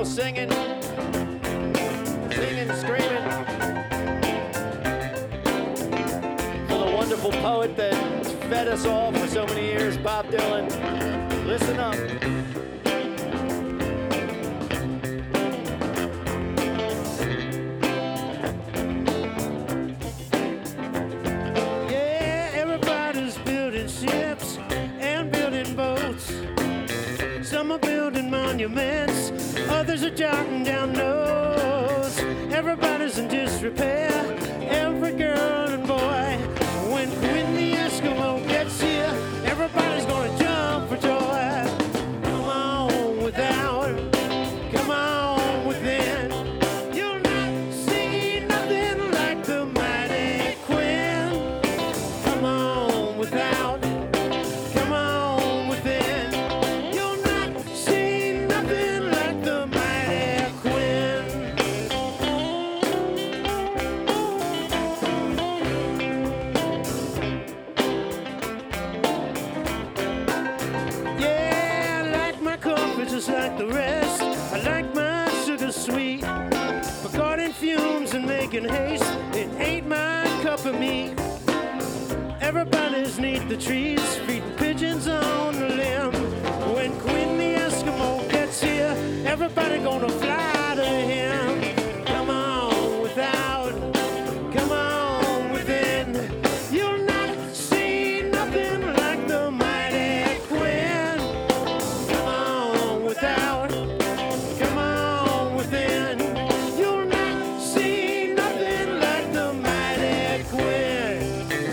still singing, screaming. For the wonderful poet that fed us all for so many years, Bob Dylan. Listen up. Yeah, everybody's building ships and building boats. Some are building monuments, others are jotting down notes. Everybody's in disrepair, every girl and boy. When the Eskimo gets here, everybody's gonna jump for joy. Come on without, come on within. You'll not see nothing like the mighty Quinn. Come on without, come on within. You'll not see nothing like the mighty Quinn. Yeah, I like my coffee just like the rest. I like my sugar sweet. But caught in fumes and making haste, it ain't my cup of meat. Everybody's neath the trees, feeding pigeons on the limb. When Quinn the Eskimo gets here, everybody gonna fly to him. Come on without, come on within. You'll not see nothing like the mighty Quinn. Come on without, come on within. You'll not see nothing like the mighty Quinn.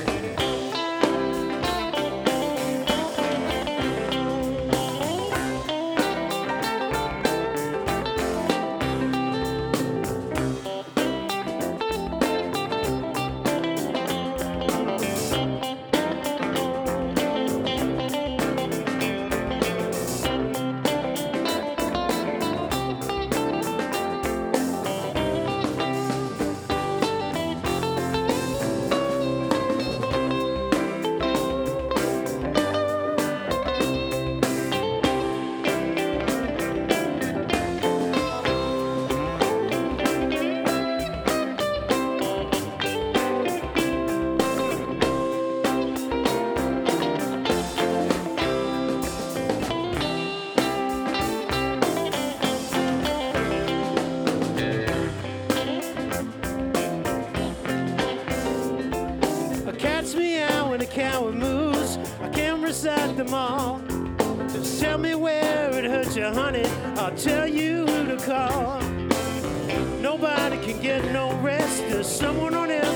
A cat's meow and a cow moves. I can't recite them all. Just tell me where it hurts you, honey. I'll tell you who to call. Nobody can get no rest. There's someone on